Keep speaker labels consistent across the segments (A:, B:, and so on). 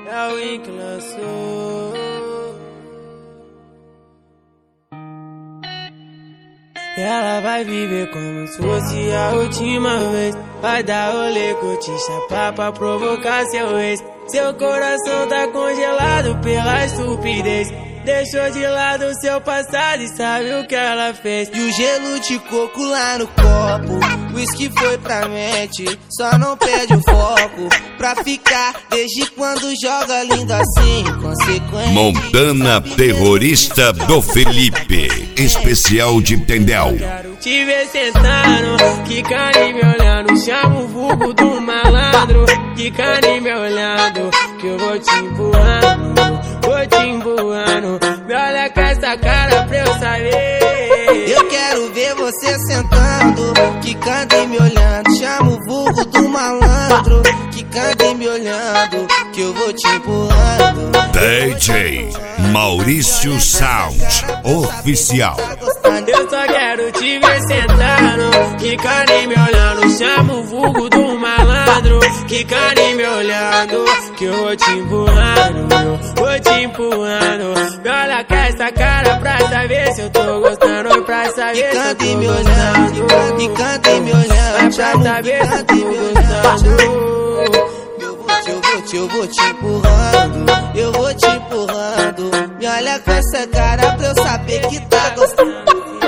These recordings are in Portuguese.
A: É o Win que lançou. Ela vai viver como se fosse a última vez. Vai dar rolê, curtir, chapar pra provocar seu ex. Seu coração tá congelado pela estupidez. Deixou de lado seu passado e sabe o que ela fez.
B: E o gelo de coco lá no copo, whisky foi pra mente, só não perde o foco. Pra ficar, desde quando joga lindo assim, consequente.
C: Montana Terrorista do Felipe, especial de Tendel.
A: Quero te ver sentando, quicando e me olhando. Chama o vulgo do malandro, quicando e me olhando. Que eu vou te empurrando, vou te empurrando. Me olha com essa cara pra eu saber.
B: Eu quero ver você sentando, quicando e me olhando. Chama o vulgo do malandro, quicando e me olhando. Que eu vou te empurrando.
C: DJ Maurício Sound Oficial.
A: Eu só quero te ver sentando, quicando e me olhando. Chama o vulgo do malandro, quicando e me olhando. Que eu vou te empurrando, vou te empurrando. Me olha com essa cara pra saber se eu tô gostando. Pra saber se eu tô gostando.
B: Quicando e me olhando.
A: Pra saber se eu tô gostando.
B: Eu vou te empurrando, eu vou te empurrando. Me olha com essa cara pra eu saber que tá gostando.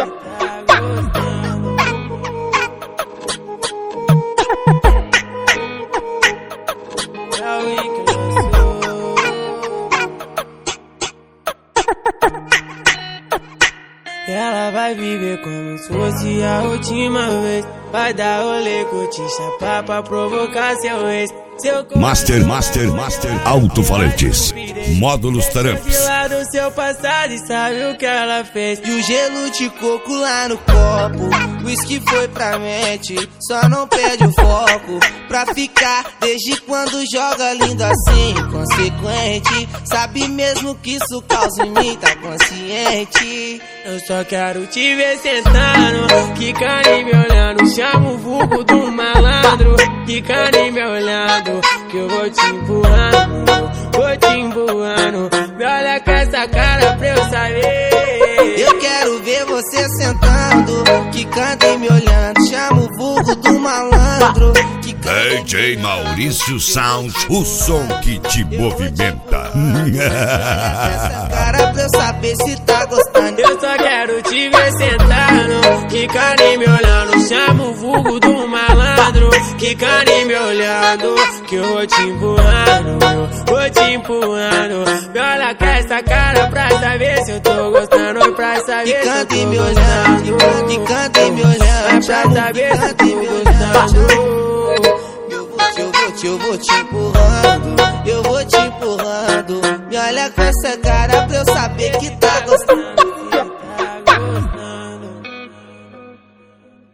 A: Ela vai viver como se fosse a última vez. Vai dar rolê, curtir, chapar pra provocar seu ex.
C: Master Alto-Falantes, Módulos Taramps.
A: Do seu passado e sabe o que ela fez.
B: E o gelo de coco lá no copo, whisky foi pra mente, só não perde o foco. Pra ficar, desde quando joga lindo assim, consequente. Sabe mesmo que isso causa em mim, tá consciente.
A: Eu só quero te ver sentando, quicando e me olhando. Chama o vulgo do malandro, quicando e me olhando. Que eu vou te empurrando, vou te empurrando. Me olha com essa cara pra eu saber.
B: Eu quero ver você sentando, quicando e me olhando. Chama o vulgo do malandro,
C: DJ Maurício Sound, o som que te movimenta.
B: Essa cara pra eu saber se tá gostando.
A: Eu só quero te ver sentando, quicando e me olhando. Chama o vulgo do malandro, quicando e me olhando. Que eu vou te empurrando, vou te empurrando. Me olha com essa cara pra saber se eu tô gostando. Pra saber se eu tô
B: e me olhando, quicando e me olhando.
A: Pra saber se eu tô gostando.
B: Eu vou te empurrando, eu vou te empurrando. Me olha com essa cara pra eu saber que tá gostando.